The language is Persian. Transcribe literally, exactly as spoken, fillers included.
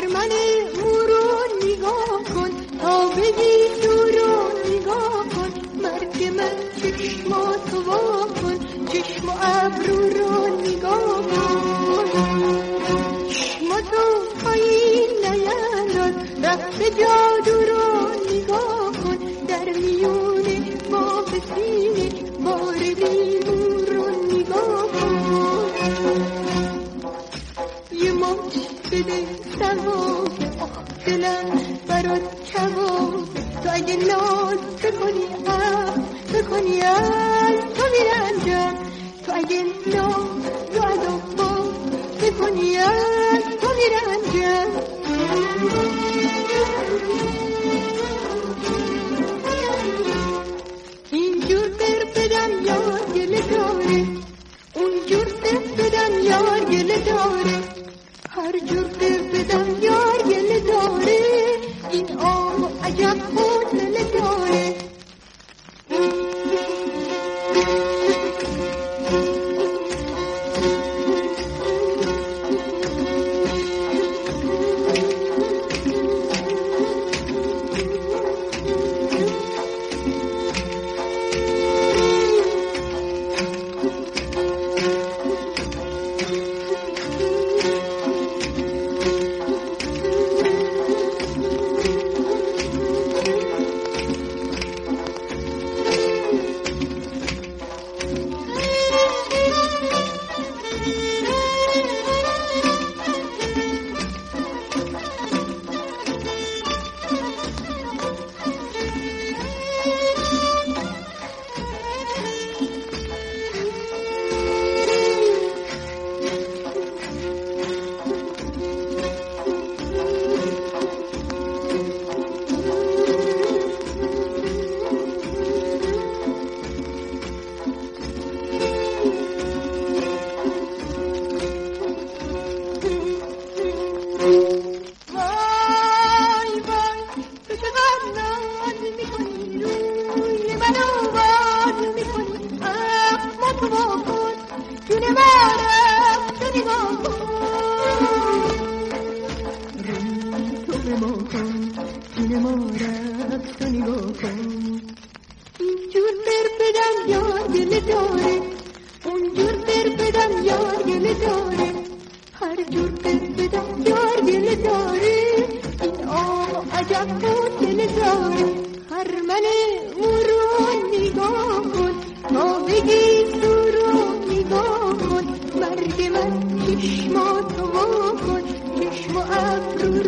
خرمن مورو نگاه کن تا بگی دورو نگاه کن مرگ من چشماتو وا کن چشم و ابرو رو نگاه کن چشماتو پایین نینداز رقص جادو رو نگاه کن در میونه با بسینه بار بیمون رو نگاه کن یه موج بده سواب آخ دلم برات کباب تو اگه ناز بکنی اه بکنی از تو میرنجم تو اگه ناز رو عذاب بکنی از تو میرنجم اینجور در بدم یار گله داره اونجور در بدم یار گله داره هر جور در بدم یار گله داره این آه عجب حوصله داره اینجور در بدم یار گله داره اونجور در بدم یار گله داره هر جور در بدم یار گله داره این آه عجب حوصله داره خرمن مورو نگاه کن تا بگی دورو نگاه کن مرگ من چشماتو وا کن چشم و ابرو